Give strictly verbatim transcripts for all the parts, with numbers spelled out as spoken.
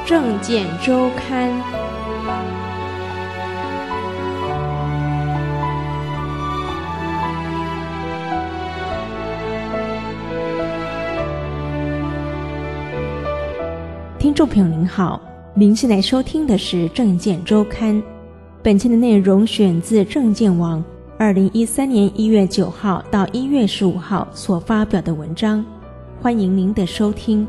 政见周刊。听众朋友您好，您现在收听的是政见周刊。本期的内容选自政见网二零一三年一月九号到一月十五号所发表的文章，欢迎您的收听。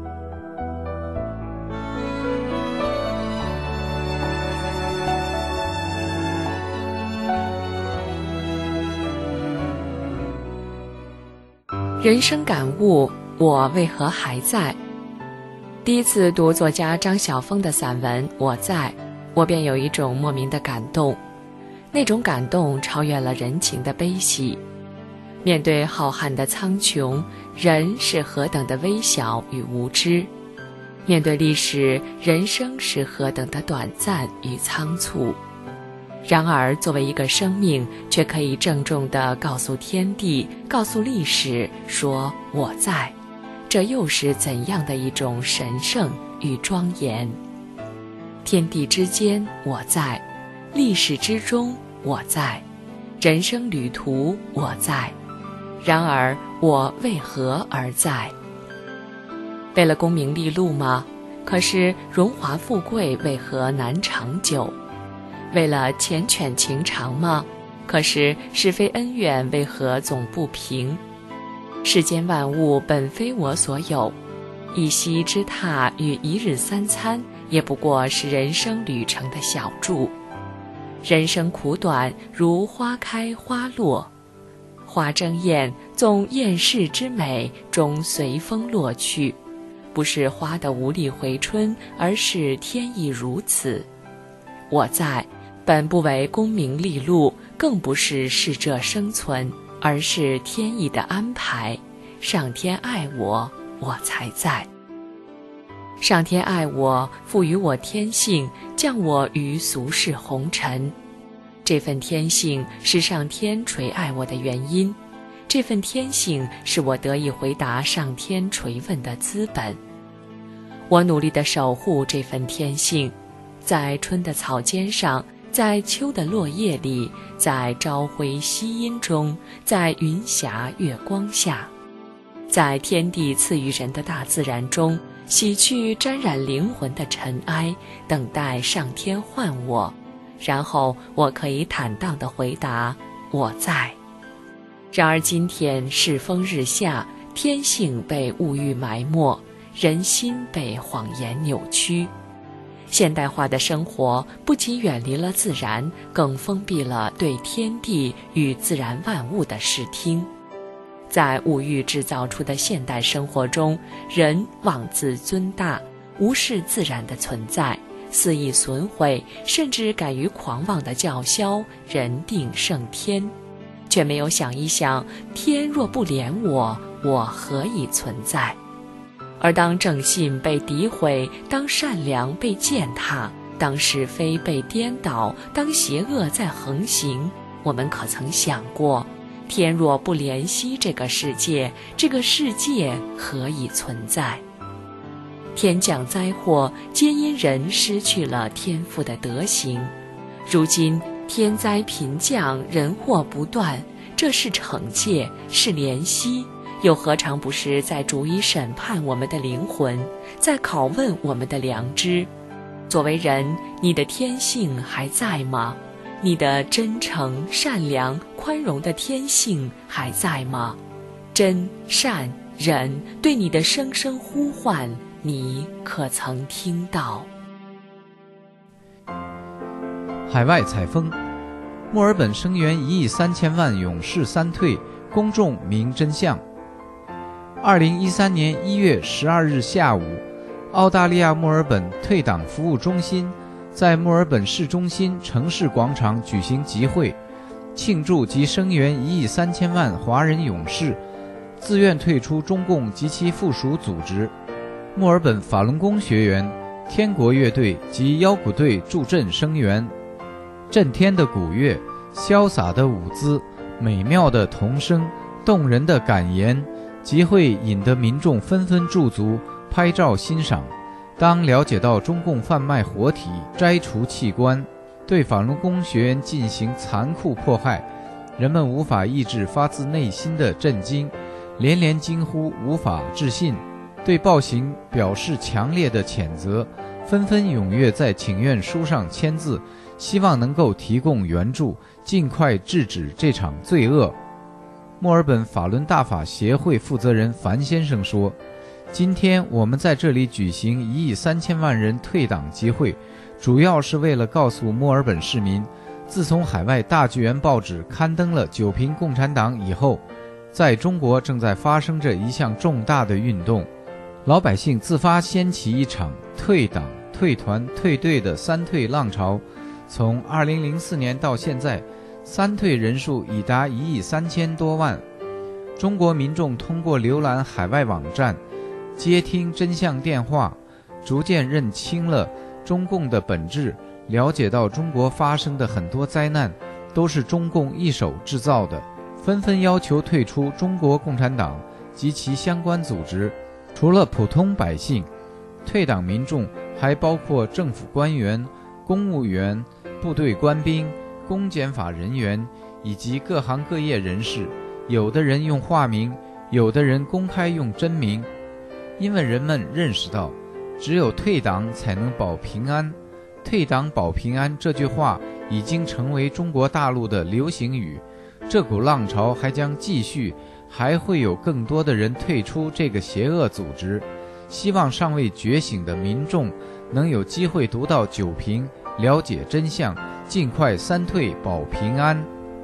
人生感悟，我为何还在？第一次读作家张晓峰的散文《我在》，我便有一种莫名的感动，那种感动超越了人情的悲喜。面对浩瀚的苍穹，人是何等的微小与无知；面对历史，人生是何等的短暂与仓促。然而作为一个生命，却可以郑重地告诉天地，告诉历史，说我在，这又是怎样的一种神圣与庄严？天地之间我在，历史之中我在，人生旅途我在。然而我为何而在？为了功名利禄吗？可是荣华富贵为何难长久？为了缱绻情长吗？可是是非恩怨为何总不平？世间万物本非我所有，一夕之榻与一日三餐，也不过是人生旅程的小注。人生苦短，如花开花落，花争艳，纵艳世之美，终随风落去。不是花的无力回春，而是天意如此。我在，本不为功名利禄，更不是适者生存，而是天意的安排。上天爱我，我才在。上天爱我，赋予我天性，降我于俗世红尘。这份天性是上天垂爱我的原因，这份天性是我得以回答上天垂问的资本。我努力地守护这份天性，在春的草尖上，在秋的落叶里，在朝晖夕阴中，在云霞月光下，在天地赐予人的大自然中，洗去沾染灵魂的尘埃，等待上天唤我，然后我可以坦荡地回答我在。然而今天世风日下，天性被物欲埋没，人心被谎言扭曲。现代化的生活不仅远离了自然，更封闭了对天地与自然万物的视听。在物欲制造出的现代生活中，人妄自尊大，无视自然的存在，肆意损毁，甚至敢于狂妄地叫嚣人定胜天，却没有想一想，天若不怜我，我何以存在？而当正信被诋毁，当善良被践踏，当是非被颠倒，当邪恶在横行，我们可曾想过，天若不怜惜这个世界，这个世界何以存在？天降灾祸，皆因人失去了天赋的德行。如今天灾频降，人祸不断，这是惩戒，是怜惜，又何尝不是在逐一审判我们的灵魂，在拷问我们的良知？作为人，你的天性还在吗？你的真诚、善良、宽容的天性还在吗？真、善、忍对你的声声呼唤，你可曾听到？ 海外采风，墨尔本声援一亿三千万勇士三退，公众明真相。二零一三年一月十二日下午，澳大利亚墨尔本退党服务中心在墨尔本市中心城市广场举行集会，庆祝及声援一亿三千万华人勇士自愿退出中共及其附属组织。墨尔本法轮功学员、天国乐队及腰鼓队助阵声援。震天的鼓乐，潇洒的舞姿，美妙的童声，动人的感言，集会引得民众纷纷驻足拍照欣赏。 当了解到中共贩卖活体、摘除器官，对法轮功学员进行残酷迫害，人们无法抑制发自内心的震惊，连连惊呼无法置信，对暴行表示强烈的谴责，纷纷踊跃在请愿书上签字，希望能够提供援助，尽快制止这场罪恶。墨尔本法轮大法协会负责人樊先生说，今天我们在这里举行一亿三千万人退党集会，主要是为了告诉墨尔本市民，自从海外大纪元报纸刊登了九评共产党以后，在中国正在发生着一项重大的运动，老百姓自发掀起一场退党、退团、退队的三退浪潮。从二零零四年到现在，三退人数已达一亿三千多万。中国民众通过浏览海外网站、接听真相电话，逐渐认清了中共的本质，了解到中国发生的很多灾难都是中共一手制造的，纷纷要求退出中国共产党及其相关组织。除了普通百姓，退党民众还包括政府官员、公务员、部队官兵、公检法人员以及各行各业人士，有的人用化名，有的人公开用真名。因为人们认识到，只有退党才能保平安，退党保平安这句话已经成为中国大陆的流行语，这股浪潮还将继续，还会有更多的人退出这个邪恶组织。希望尚未觉醒的民众能有机会读到九评，了解真相，尽快三退保平安。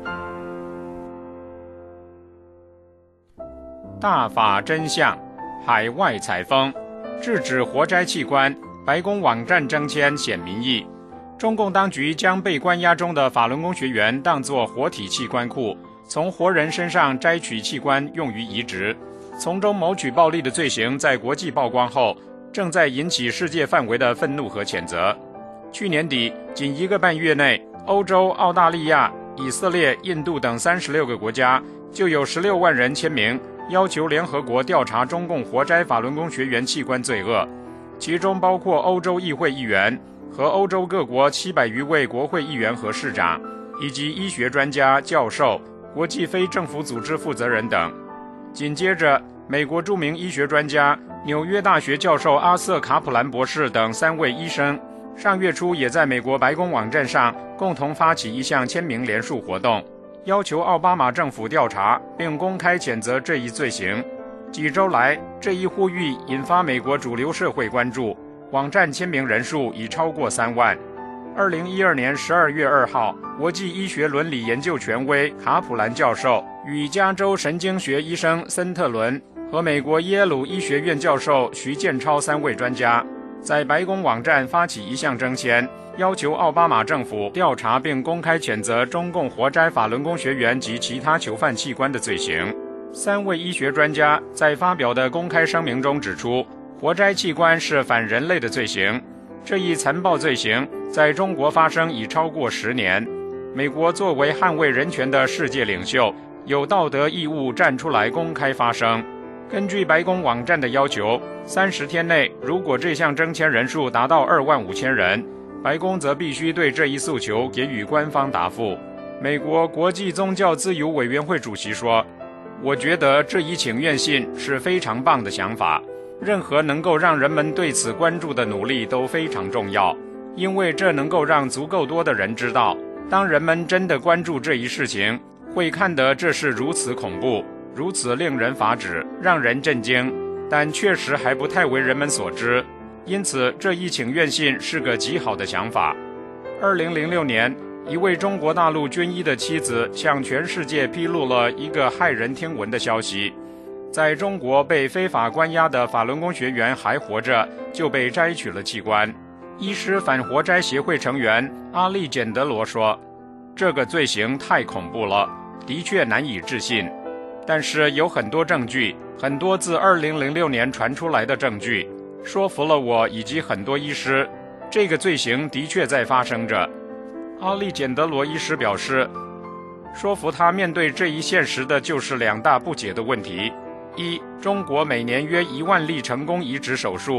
大法真相，海外采风，制止活摘器官，白宫网站征签显民意。中共当局将被关押中的法轮功学员当作活体器官库，从活人身上摘取器官用于移植，从中谋取暴利的罪行在国际曝光后，正在引起世界范围的愤怒和谴责。去年底，仅一个半月内，欧洲、澳大利亚、以色列、印度等三十六个国家就有十六万人签名，要求联合国调查中共活摘法轮功学员器官罪恶，其中包括欧洲议会议员和欧洲各国七百余位国会议员和市长，以及医学专家、教授、国际非政府组织负责人等。紧接着，美国著名医学专家、纽约大学教授阿瑟·卡普兰博士等三位医生，上月初也在美国白宫网站上共同发起一项签名联署活动，要求奥巴马政府调查并公开谴责这一罪行。几周来，这一呼吁引发美国主流社会关注，网站签名人数已超过三万。二零一二年十二月二号，国际医学伦理研究权威卡普兰教授与加州神经学医生森特伦和美国耶鲁医学院教授徐建超三位专家，在白宫网站发起一项征签，要求奥巴马政府调查并公开谴责中共活摘法轮功学员及其他囚犯器官的罪行。三位医学专家在发表的公开声明中指出，活摘器官是反人类的罪行，这一残暴罪行在中国发生已超过十年。美国作为捍卫人权的世界领袖，有道德义务站出来公开发声。根据白宫网站的要求，三十天内如果这项征签人数达到二万五千人，白宫则必须对这一诉求给予官方答复。美国国际宗教自由委员会主席说，我觉得这一请愿信是非常棒的想法，任何能够让人们对此关注的努力都非常重要，因为这能够让足够多的人知道，当人们真的关注这一事情，会看得这是如此恐怖，如此令人发指，让人震惊，但确实还不太为人们所知，因此这一请愿信是个极好的想法。二零零六年，一位中国大陆军医的妻子向全世界披露了一个骇人听闻的消息，在中国被非法关押的法轮功学员还活着，就被摘取了器官。医师反活摘协会成员阿利简德罗说，这个罪行太恐怖了，的确难以置信，但是有很多证据，很多自二零零六年传出来的证据，说服了我以及很多医师，这个罪行的确在发生着。阿利简德罗医师表示，说服他面对这一现实的就是两大不解的问题：一，中国每年约一万例成功移植手术，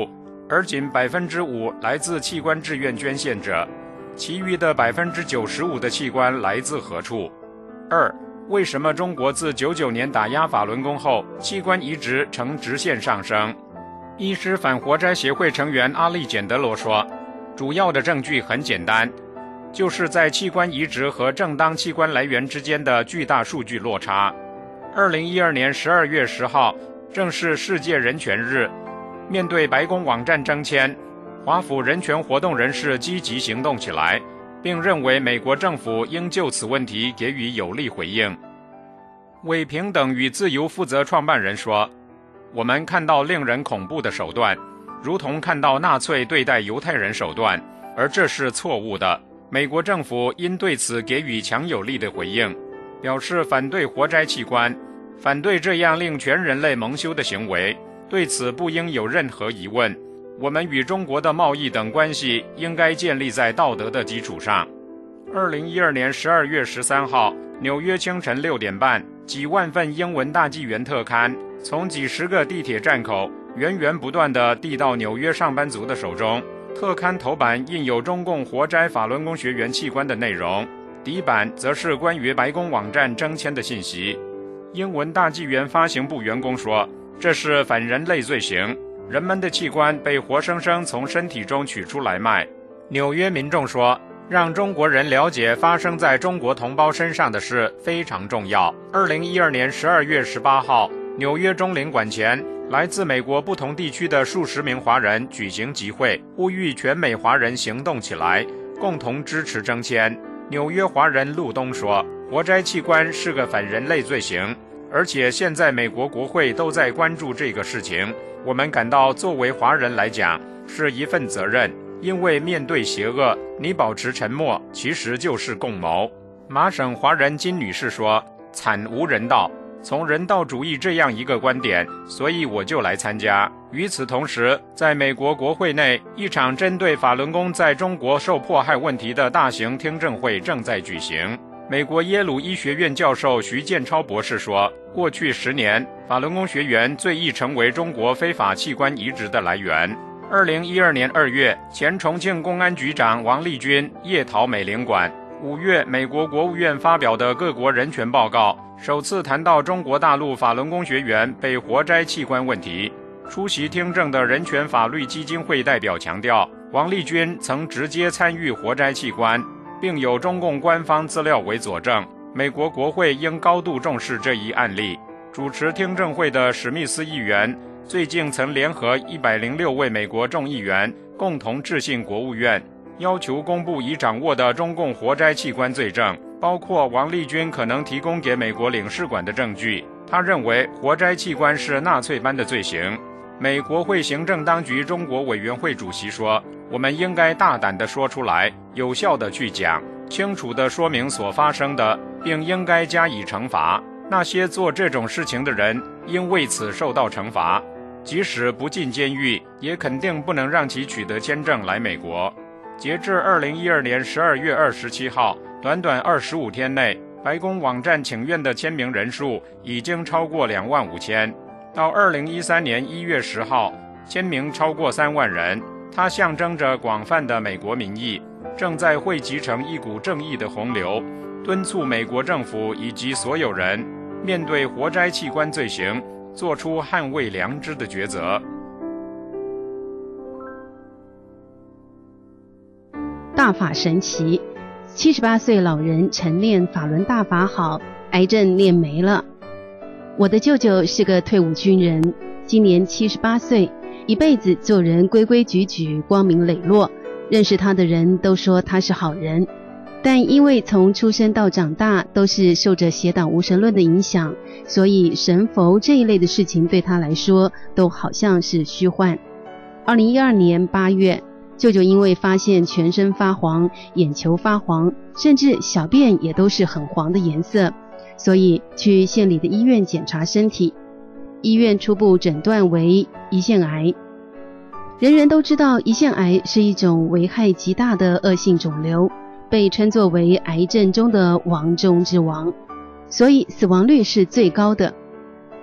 而仅百分之五来自器官志愿捐献者，其余的百分之九十五的器官来自何处？二、为什么中国自九九年打压法轮功后，器官移植呈直线上升？医师反活摘协会成员阿利简德罗说，主要的证据很简单，就是在器官移植和正当器官来源之间的巨大数据落差。二零一二年十二月十号，正是世界人权日，面对白宫网站征签，华府人权活动人士积极行动起来，并认为美国政府应就此问题给予有力回应。为平等与自由负责创办人说，我们看到令人恐怖的手段，如同看到纳粹对待犹太人手段，而这是错误的。美国政府应对此给予强有力的回应，表示反对活摘器官，反对这样令全人类蒙羞的行为，对此不应有任何疑问。我们与中国的贸易等关系应该建立在道德的基础上。二零一二年十二月十三号，纽约清晨六点半，几万份英文大纪元特刊从几十个地铁站口源源不断地递到纽约上班族的手中。特刊头版印有中共活摘法轮功学员器官的内容，底版则是关于白宫网站征签的信息。英文大纪元发行部员工说，这是反人类罪行，人们的器官被活生生从身体中取出来卖。纽约民众说，让中国人了解发生在中国同胞身上的事非常重要。二零一二年十二月十八号，纽约中领馆前，来自美国不同地区的数十名华人举行集会，呼吁全美华人行动起来，共同支持征签。纽约华人陆东说，活摘器官是个反人类罪行，而且现在美国国会都在关注这个事情。我们感到作为华人来讲是一份责任，因为面对邪恶，你保持沉默其实就是共谋。麻省华人金女士说，惨无人道。从人道主义这样一个观点，所以我就来参加。与此同时，在美国国会内，一场针对法轮功在中国受迫害问题的大型听证会正在举行。美国耶鲁医学院教授徐建超博士说，过去十年，法轮功学员最易成为中国非法器官移植的来源。二零一二年二月，前重庆公安局长王立军夜逃美领馆。五月，美国国务院发表的各国人权报告首次谈到中国大陆法轮功学员被活摘器官问题。出席听证的人权法律基金会代表强调，王立军曾直接参与活摘器官，并有中共官方资料为佐证。美国国会应高度重视这一案例。主持听证会的史密斯议员最近曾联合一百零六位美国众议员共同致信国务院，要求公布已掌握的中共活摘器官罪证，包括王立军可能提供给美国领事馆的证据。他认为活摘器官是纳粹般的罪行。美国会行政当局中国委员会主席说，我们应该大胆地说出来，有效地去讲，清楚地说明所发生的，并应该加以惩罚。那些做这种事情的人应为此受到惩罚，即使不进监狱，也肯定不能让其取得签证来美国。截至二零一二年十二月二十七号，短短二十五天内，白宫网站请愿的签名人数已经超过两万五千。到二零一三年一月十号，签名超过三万人。它象征着广泛的美国民意正在汇集成一股正义的洪流，敦促美国政府以及所有人面对活摘器官罪行，做出捍卫良知的抉择。 大法神奇，七十八岁老人晨练法轮大法好，癌症练没了。我的舅舅是个退伍军人，今年七十八岁，一辈子做人规规矩矩，光明磊落，认识他的人都说他是好人。但因为从出生到长大都是受着邪党无神论的影响，所以神佛这一类的事情对他来说都好像是虚幻。二零一二年八月，舅舅因为发现全身发黄，眼球发黄，甚至小便也都是很黄的颜色，所以去县里的医院检查身体。医院初步诊断为胰腺癌。人人都知道胰腺癌是一种危害极大的恶性肿瘤，被称作为癌症中的王中之王，所以死亡率是最高的。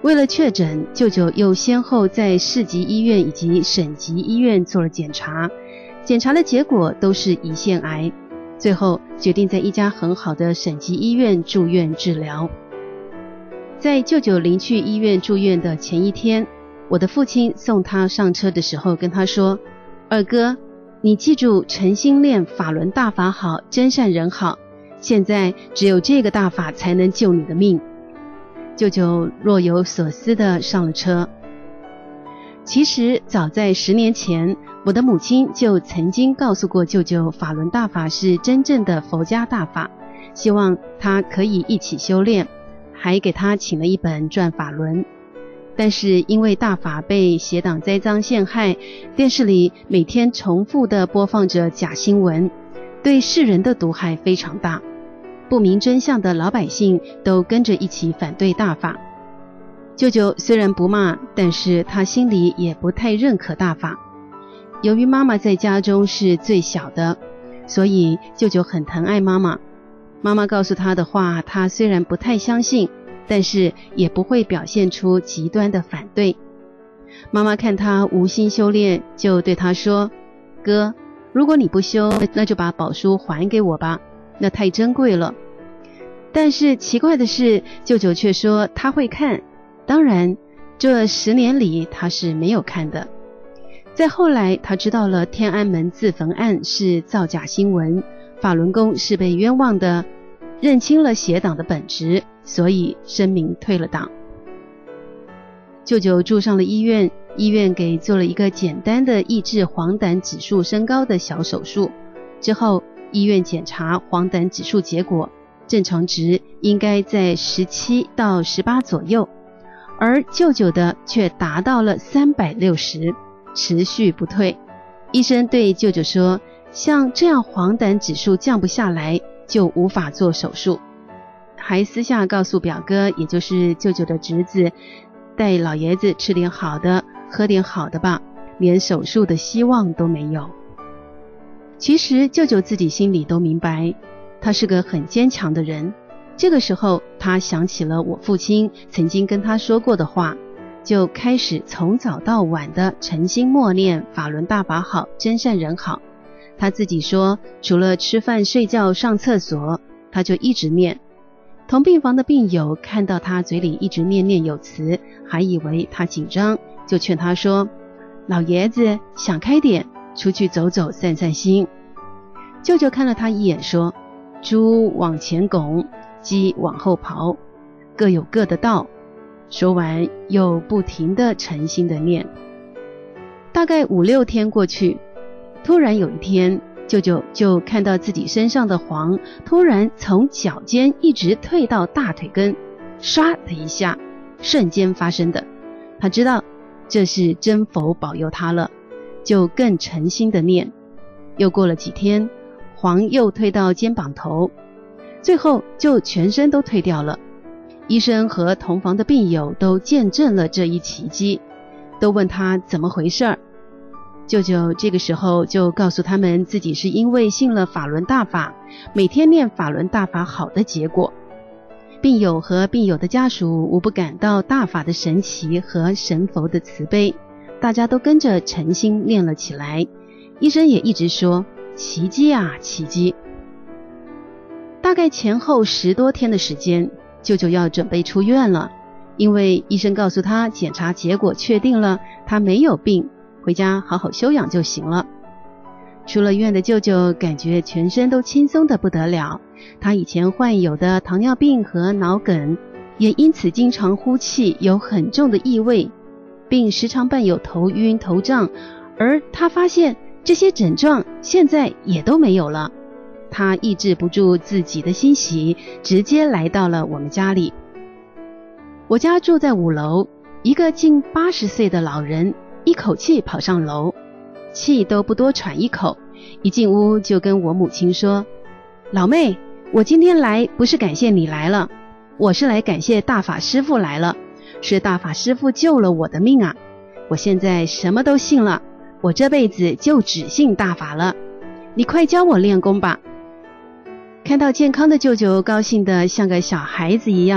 为了确诊，舅舅又先后在市级医院以及省级医院做了检查，检查的结果都是胰腺癌，最后决定在一家很好的省级医院住院治疗。在舅舅临去医院住院的前一天，我的父亲送他上车的时候跟他说，二哥，你记住诚心念法轮大法好，真善人好，现在只有这个大法才能救你的命。舅舅若有所思地上了车。其实早在十年前，我的母亲就曾经告诉过舅舅，法轮大法是真正的佛家大法，希望他可以一起修炼，还给他请了一本转法轮。但是因为大法被邪党栽赃陷害，电视里每天重复地播放着假新闻，对世人的毒害非常大，不明真相的老百姓都跟着一起反对大法。舅舅虽然不骂，但是他心里也不太认可大法。由于妈妈在家中是最小的，所以舅舅很疼爱妈妈。妈妈告诉他的话，他虽然不太相信，但是也不会表现出极端的反对。妈妈看他无心修炼，就对他说，哥，如果你不修，那就把宝书还给我吧，那太珍贵了。但是奇怪的是，舅舅却说他会看，当然这十年里他是没有看的。再后来他知道了天安门自焚案是造假新闻，法轮功是被冤枉的，认清了邪党的本质，所以声明退了党。舅舅住上了医院，医院给做了一个简单的抑制黄疸指数升高的小手术，之后医院检查黄疸指数结果，正常值应该在十七到十八左右，而舅舅的却达到了三百六十，持续不退。医生对舅舅说，像这样黄疸指数降不下来，就无法做手术。还私下告诉表哥，也就是舅舅的侄子，带老爷子吃点好的，喝点好的吧，连手术的希望都没有。其实舅舅自己心里都明白，他是个很坚强的人。这个时候他想起了我父亲曾经跟他说过的话，就开始从早到晚的诚心默念法轮大法好，真善人好。他自己说，除了吃饭睡觉上厕所，他就一直念。同病房的病友看到他嘴里一直念念有词，还以为他紧张，就劝他说，老爷子想开点，出去走走散散心。舅舅看了他一眼说，猪往前拱，鸡往后刨，各有各的道。说完又不停地诚心地念。大概五六天过去，突然有一天，舅舅就看到自己身上的黄突然从脚尖一直退到大腿根，唰的一下，瞬间发生的。他知道这是真佛保佑他了，就更诚心地念。又过了几天，黄又退到肩膀头，最后就全身都退掉了。医生和同房的病友都见证了这一奇迹，都问他怎么回事儿。舅舅这个时候就告诉他们，自己是因为信了法轮大法，每天念法轮大法好的结果。病友和病友的家属无不感到大法的神奇和神佛的慈悲，大家都跟着诚心念了起来。医生也一直说，奇迹啊奇迹。大概前后十多天的时间，舅舅要准备出院了，因为医生告诉他检查结果确定了他没有病，回家好好休养就行了。出了院的舅舅感觉全身都轻松得不得了，他以前患有的糖尿病和脑梗也因此经常呼气，有很重的异味，并时常伴有头晕头胀，而他发现这些症状现在也都没有了。他抑制不住自己的欣喜，直接来到了我们家里。我家住在五楼，一个近八十岁的老人一口气跑上楼，气都不多喘一口，一进屋就跟我母亲说，老妹，我今天来不是感谢你来了，我是来感谢大法师父来了，是大法师父救了我的命啊，我现在什么都信了，我这辈子就只信大法了，你快教我练功吧。看到健康的舅舅高兴得像个小孩子一样，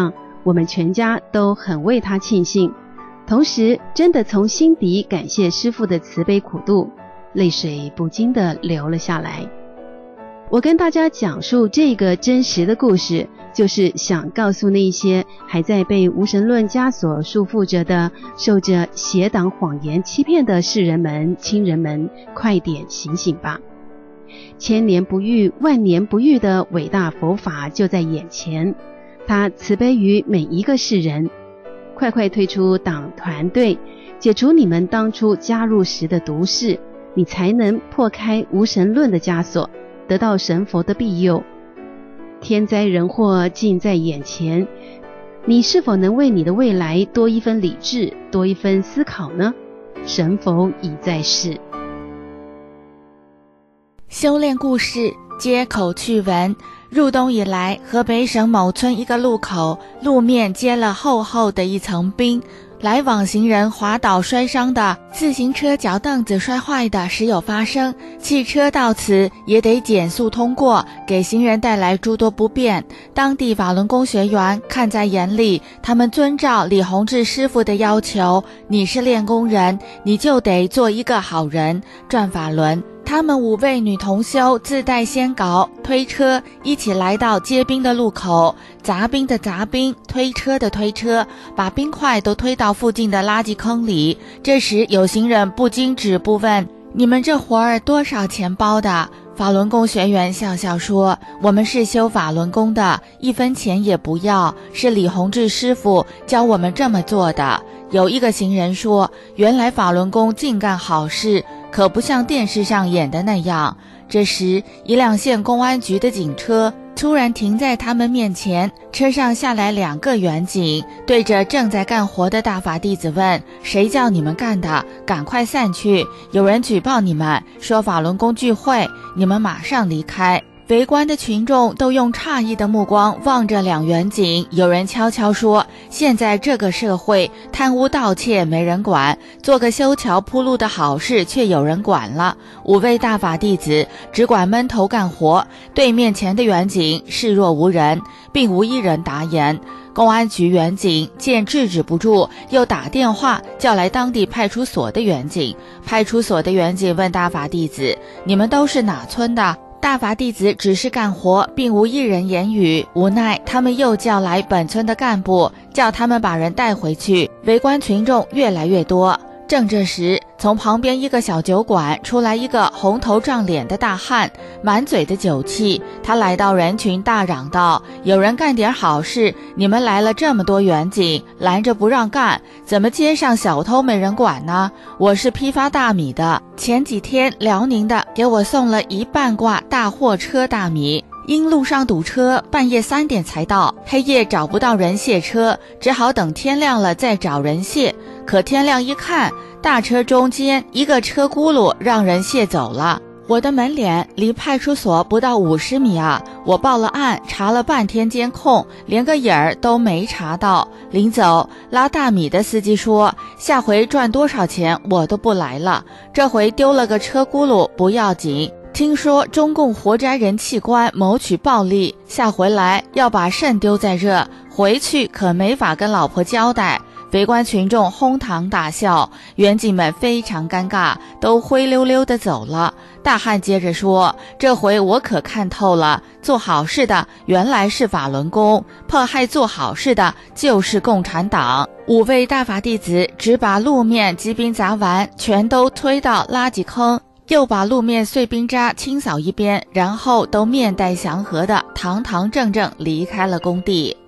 我们全家都很为他庆幸，同时真的从心底感谢师父的慈悲苦度，泪水不禁地流了下来。我跟大家讲述这个真实的故事，就是想告诉那些还在被无神论枷锁束缚着的、受着邪党谎言欺骗的世人们、亲人们，快点醒醒吧！千年不遇、万年不遇的伟大佛法就在眼前，它慈悲于每一个世人。快快退出党团队，解除你们当初加入时的毒誓，你才能破开无神论的枷锁，得到神佛的庇佑。天灾人祸近在眼前，你是否能为你的未来多一分理智，多一分思考呢？神佛已在世。 修炼故事，街口趣闻。入冬以来，河北省某村一个路口，路面结了厚厚的一层冰，来往行人滑倒摔伤的，自行车脚凳子摔坏的时有发生，汽车到此也得减速通过，给行人带来诸多不便。当地法轮功学员看在眼里，他们遵照李洪志师傅的要求，你是练功人，你就得做一个好人，转法轮。他们五位女同修自带仙镐、推车，一起来到结冰的路口，砸冰的砸冰，推车的推车，把冰块都推到附近的垃圾坑里。这时有行人不禁止步问：你们这活儿多少钱包的？法轮功学员笑笑说：我们是修法轮功的，一分钱也不要，是李洪志师傅教我们这么做的。有一个行人说：原来法轮功尽干好事，可不像电视上演的那样。这时一辆县公安局的警车突然停在他们面前，车上下来两个员警，对着正在干活的大法弟子问：谁叫你们干的？赶快散去，有人举报你们，说法轮功聚会，你们马上离开。围观的群众都用诧异的目光望着两员警，有人悄悄说：现在这个社会贪污盗窃没人管，做个修桥铺路的好事却有人管了。五位大法弟子只管闷头干活，对面前的员警视若无人，并无一人答言。公安局员警见制止不住，又打电话叫来当地派出所的员警。派出所的员警问大法弟子：你们都是哪村的？大法弟子只是干活，并无一人言语。无奈他们又叫来本村的干部，叫他们把人带回去。围观群众越来越多。正这时，从旁边一个小酒馆出来一个红头撞脸的大汉，满嘴的酒气。他来到人群大嚷道：有人干点好事，你们来了这么多员警，拦着不让干，怎么街上小偷没人管呢？我是批发大米的，前几天辽宁的给我送了一半挂大货车大米，因路上堵车，半夜三点才到，黑夜找不到人卸车，只好等天亮了再找人卸。可天亮一看，大车中间一个车轱辘让人卸走了。我的门脸离派出所不到五十米啊！我报了案，查了半天监控，连个影儿都没查到。临走，拉大米的司机说：下回赚多少钱我都不来了，这回丢了个车轱辘不要紧。听说中共活摘人器官谋取暴利，下回来要把肾丢在这，回去可没法跟老婆交代。围观群众哄堂大笑，员警们非常尴尬，都灰溜溜地走了。大汉接着说：这回我可看透了，做好事的原来是法轮功，迫害做好事的就是共产党。五位大法弟子只把路面积冰砸完，全都推到垃圾坑，又把路面碎冰渣清扫一遍，然后都面带祥和的堂堂正正离开了工地。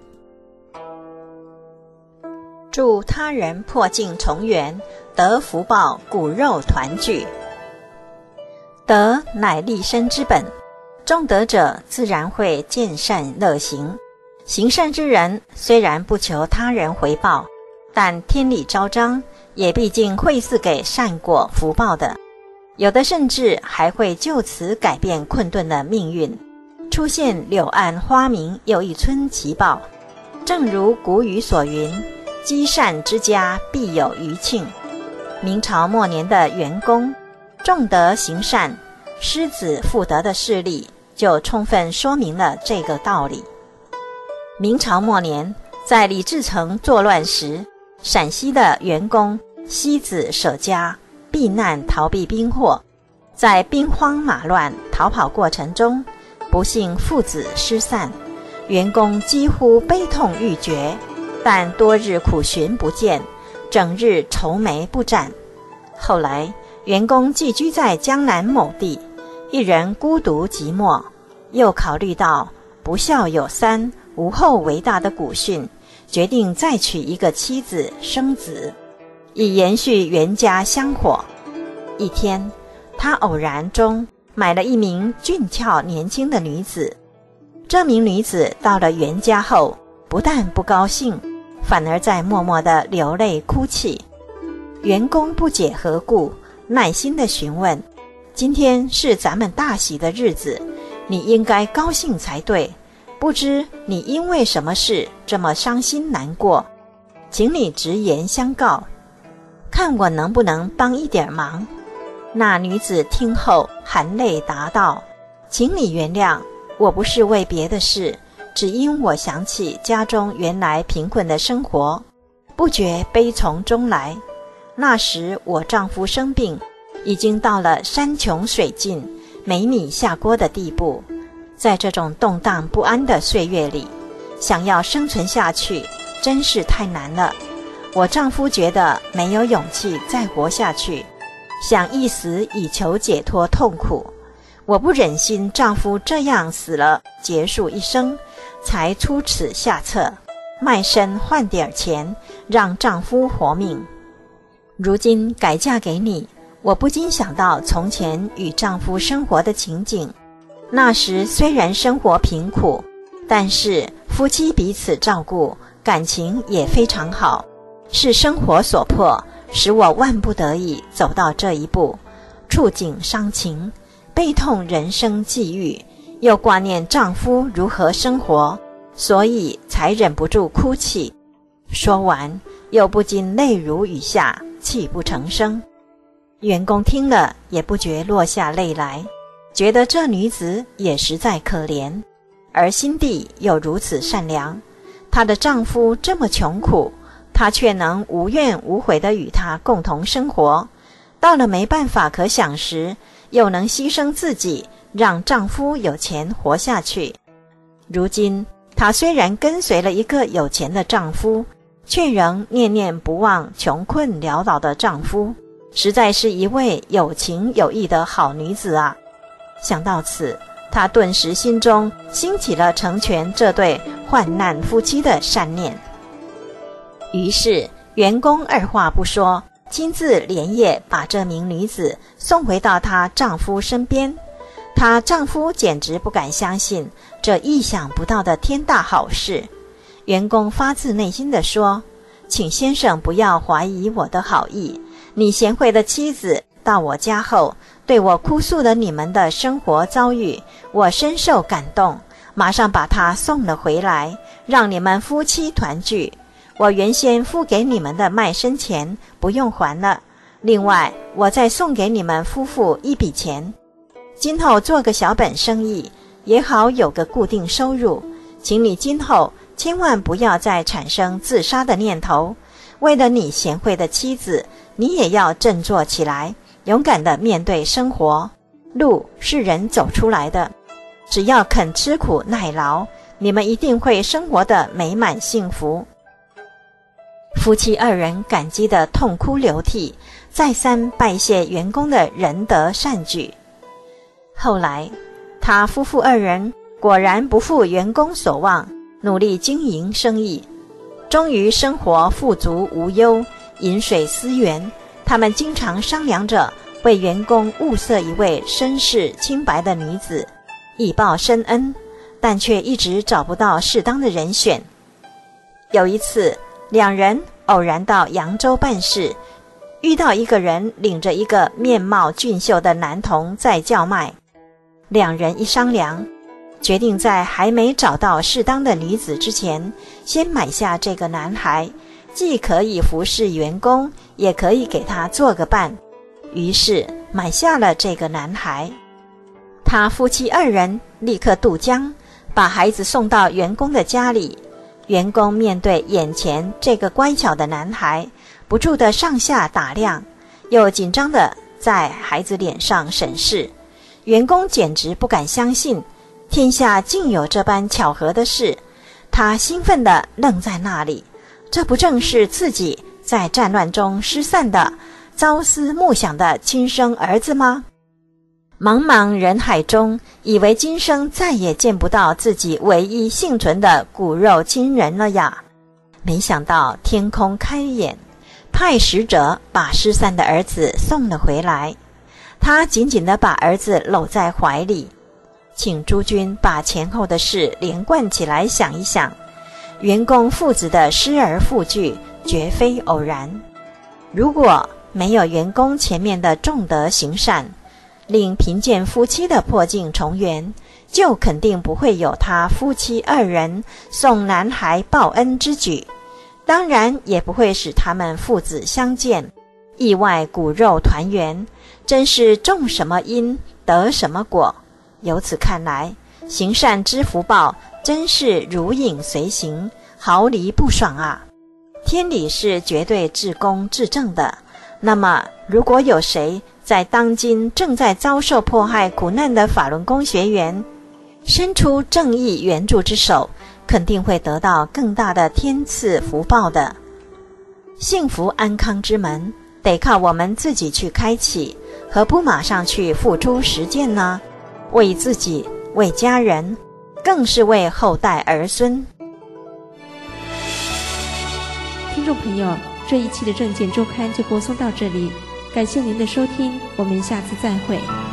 祝他人破镜重圆，得福报骨肉团聚。德乃立身之本，重德者自然会见善乐行。行善之人虽然不求他人回报，但天理昭彰，也毕竟会赐给善果福报的。有的甚至还会就此改变困顿的命运，出现柳暗花明又一村奇报。正如古语所云：积善之家必有余庆。明朝末年的元公重德行善，师子复德的事例就充分说明了这个道理。明朝末年， 在李自成作乱时，陕西的员工西子舍家避难逃避兵祸，在兵荒马乱逃跑过程中，不幸父子失散，员工几乎悲痛欲绝，但多日苦寻不见，整日愁眉不展。后来员工寄居在江南某地，一人孤独寂寞，又考虑到不孝有三，无后为大的古训，决定再娶一个妻子生子，以延续袁家香火。一天，他偶然中买了一名俊俏年轻的女子。这名女子到了袁家后，不但不高兴，反而在默默地流泪哭泣。员工不解何故，耐心地询问：今天是咱们大喜的日子，你应该高兴才对，不知你因为什么事这么伤心难过，请你直言相告，看我能不能帮一点忙。那女子听后含泪答道：请你原谅，我不是为别的事，只因我想起家中原来贫困的生活，不觉悲从中来。那时我丈夫生病，已经到了山穷水尽没米下锅的地步，在这种动荡不安的岁月里，想要生存下去真是太难了。我丈夫觉得没有勇气再活下去，想一死以求解脱痛苦。我不忍心丈夫这样死了结束一生，才出此下策，卖身换点钱，让丈夫活命。如今改嫁给你，我不禁想到从前与丈夫生活的情景。那时虽然生活贫苦，但是夫妻彼此照顾，感情也非常好。是生活所迫，使我万不得已走到这一步，触景伤情，悲痛人生际遇，又挂念丈夫如何生活，所以才忍不住哭泣。说完，又不禁泪如雨下，泣不成声。员工听了也不觉落下泪来，觉得这女子也实在可怜，而心地又如此善良。她的丈夫这么穷苦，她却能无怨无悔地与他共同生活，到了没办法可想时，又能牺牲自己，让丈夫有钱活下去。如今她虽然跟随了一个有钱的丈夫，却仍念念不忘穷困潦倒的丈夫，实在是一位有情有义的好女子啊。想到此，她顿时心中兴起了成全这对患难夫妻的善念。于是员工二话不说，亲自连夜把这名女子送回到她丈夫身边。她丈夫简直不敢相信这意想不到的天大好事。员工发自内心地说：请先生不要怀疑我的好意，你贤惠的妻子到我家后，对我哭诉了你们的生活遭遇，我深受感动，马上把她送了回来，让你们夫妻团聚。我原先付给你们的卖身钱不用还了，另外我再送给你们夫妇一笔钱，今后做个小本生意，也好有个固定收入。请你今后千万不要再产生自杀的念头，为了你贤惠的妻子，你也要振作起来，勇敢地面对生活。路是人走出来的，只要肯吃苦耐劳，你们一定会生活得美满幸福。夫妻二人感激得痛哭流涕，再三拜谢员工的仁德善举。后来他夫妇二人果然不负员工所望，努力经营生意，终于生活富足无忧，饮水思源。他们经常商量着为员工物色一位身世清白的女子，以报深恩，但却一直找不到适当的人选。有一次，两人偶然到扬州办事，遇到一个人领着一个面貌俊秀的男童在叫卖。两人一商量，决定在还没找到适当的女子之前，先买下这个男孩，既可以服侍员工，也可以给他做个伴。于是买下了这个男孩。他夫妻二人立刻渡江，把孩子送到员工的家里。 员工面对眼前这个乖巧的男孩，不住地上下打量，又紧张地在孩子脸上审视。员工简直不敢相信，天下竟有这般巧合的事。他兴奋地愣在那里，这不正是自己在战乱中失散的、朝思暮想的亲生儿子吗？茫茫人海中，以为今生再也见不到自己唯一幸存的骨肉亲人了呀。没想到天空开眼，派使者把失散的儿子送了回来。他紧紧地把儿子搂在怀里，请诸君把前后的事连贯起来想一想。员工父子的失而复聚，绝非偶然。如果没有员工前面的重德行善，令贫贱夫妻的破镜重圆，就肯定不会有他夫妻二人送男孩报恩之举，当然也不会使他们父子相见，意外骨肉团圆。真是种什么因得什么果。由此看来，行善之福报真是如影随形，毫厘不爽啊。天理是绝对至公至正的，那么如果有谁在当今正在遭受迫害苦难的法轮功学员伸出正义援助之手，肯定会得到更大的天赐福报的。幸福安康之门得靠我们自己去开启，何不马上去付诸实践呢？为自己，为家人，更是为后代儿孙。 听众朋友，这一期的正见周刊就播送到这里，感谢您的收听，我们下次再会。